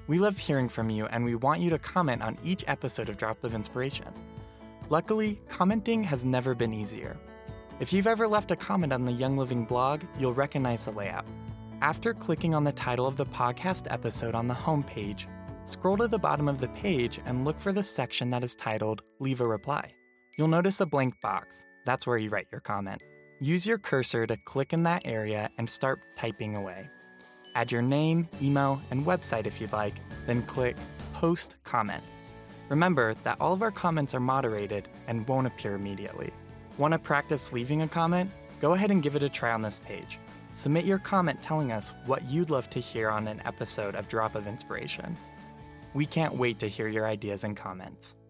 We love hearing from you, and we want you to comment on each episode of Drop of Inspiration. Luckily, commenting has never been easier. If you've ever left a comment on the Young Living blog, you'll recognize the layout. After clicking on the title of the podcast episode on the homepage, scroll to the bottom of the page and look for the section that is titled Leave a Reply. You'll notice a blank box. That's where you write your comment. Use your cursor to click in that area and start typing away. Add your name, email, and website if you'd like, then click Post Comment. Remember that all of our comments are moderated and won't appear immediately. Want to practice leaving a comment? Go ahead and give it a try on this page. Submit your comment telling us what you'd love to hear on an episode of Drop of Inspiration. We can't wait to hear your ideas and comments.